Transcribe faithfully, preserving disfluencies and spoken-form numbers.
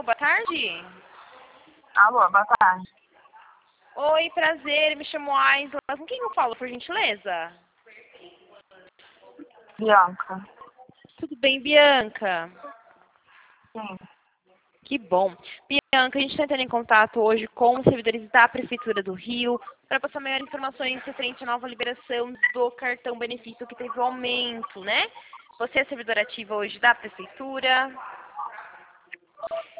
Alô, boa tarde. Alô, boa tarde. Oi, prazer, me chamo Aisla. Com quem eu falo, por gentileza? Bianca. Tudo bem, Bianca? Sim. Que bom. Bianca, a gente está entrando em contato hoje com os servidores da Prefeitura do Rio para passar maiores informações referente à nova liberação do cartão benefício que teve um aumento, né? Você é servidora ativa hoje da Prefeitura?